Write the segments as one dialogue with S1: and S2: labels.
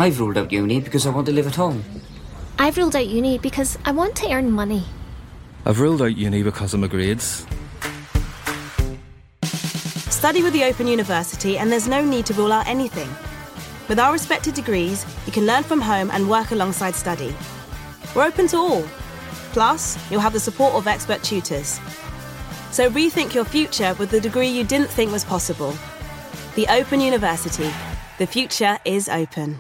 S1: I've ruled out uni because I want to live at home.
S2: I've ruled out uni because I want to earn money.
S3: I've ruled out uni because of my grades.
S4: Study with the Open University and there's no need to rule out anything. With our respected degrees, you can learn from home and work alongside study. We're open to all. Plus, you'll have the support of expert tutors. So rethink your future with the degree you didn't think was possible. The Open University. The future is open.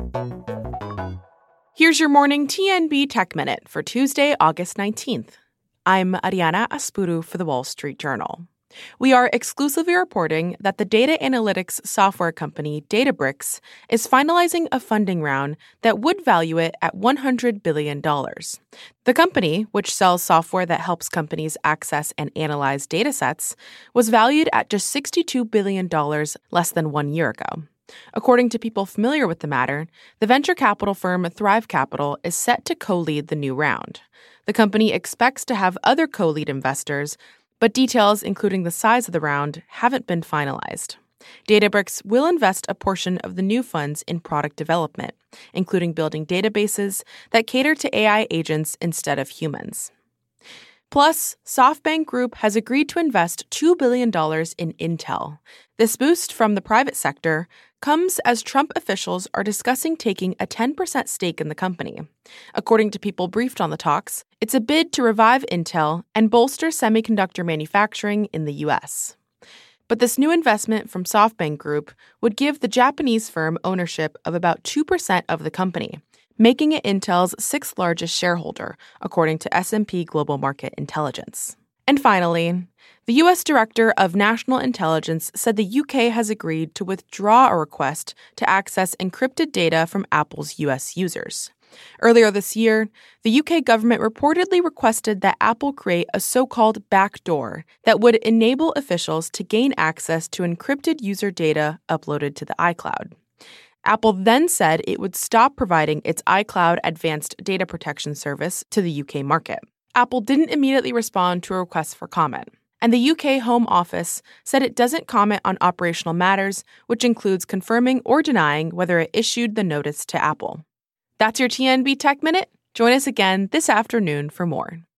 S5: Here's your morning TNB Tech Minute for Tuesday, August 19th. I'm Ariana Aspuru for The Wall Street Journal. We are exclusively reporting that the data analytics software company Databricks is finalizing a funding round that would value it at $100 billion. The company, which sells software that helps companies access and analyze datasets, was valued at just $62 billion less than 1 year ago. According to people familiar with the matter, the venture capital firm Thrive Capital is set to co-lead the new round. The company expects to have other co-lead investors, but details, including the size of the round, haven't been finalized. Databricks will invest a portion of the new funds in product development, including building databases that cater to AI agents instead of humans. Plus, SoftBank Group has agreed to invest $2 billion in Intel. This boost from the private sector comes as Trump officials are discussing taking a 10% stake in the company. According to people briefed on the talks, it's a bid to revive Intel and bolster semiconductor manufacturing in the U.S. But this new investment from SoftBank Group would give the Japanese firm ownership of about 2% of the company, making it Intel's sixth largest shareholder, according to S&P Global Market Intelligence. And finally, the U.S. Director of National Intelligence said the U.K. has agreed to withdraw a request to access encrypted data from Apple's U.S. users. Earlier this year, the UK government reportedly requested that Apple create a so-called backdoor that would enable officials to gain access to encrypted user data uploaded to the iCloud. Apple then said it would stop providing its iCloud Advanced Data Protection service to the UK market. Apple didn't immediately respond to a request for comment, and the UK Home Office said it doesn't comment on operational matters, which includes confirming or denying whether it issued the notice to Apple. That's your TNB Tech Minute. Join us again this afternoon for more.